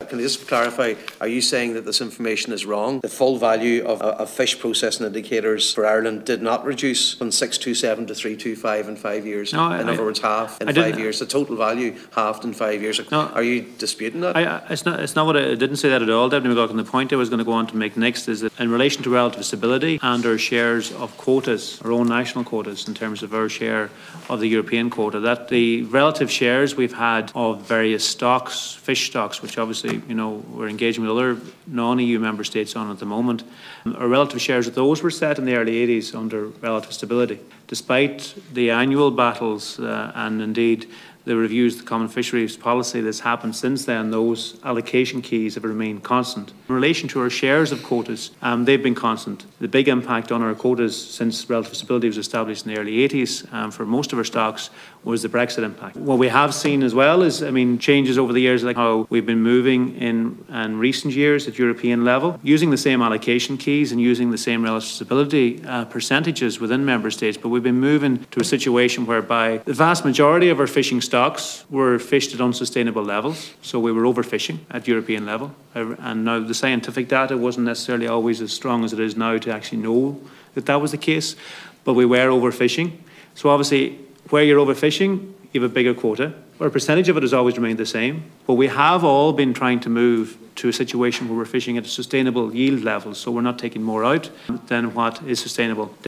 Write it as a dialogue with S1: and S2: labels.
S1: can I just clarify, are you saying that this information is wrong? The full value of fish processing indicators for Ireland did not reduce from 627 to 325 in 5 years?
S2: No,
S1: in other words, half in 5 years. The total value halved in 5 years. No, are you disputing that?
S2: It's not what I didn't say that at all, Deputy McLaughlin. The point I was going to go on to make next is that in relation to relative stability and our shares of quotas, our own national quotas in terms of our share of the European quota, that the relative shares we've had of various stocks, fish stocks, which obviously, you know, we're engaging with other non-EU member states on at the moment, our relative shares of those were set in the early 80s under relative stability. Despite the annual battles and indeed the reviews of the Common Fisheries Policy that's happened since then, those allocation keys have remained constant. In relation to our shares of quotas, they've been constant. The big impact on our quotas since relative stability was established in the early 80s for most of our stocks was the Brexit impact. What we have seen as well is, changes over the years, like how we've been moving in recent years at European level, using the same allocation keys and using the same relative stability percentages within member states, but we've been moving to a situation whereby the vast majority of our fishing stocks were fished at unsustainable levels, so we were overfishing at European level. And now the scientific data wasn't necessarily always as strong as it is now to actually know that that was the case, but we were overfishing. So obviously, where you're overfishing, you have a bigger quota. Our percentage of it has always remained the same, but we have all been trying to move to a situation where we're fishing at a sustainable yield level, so we're not taking more out than what is sustainable.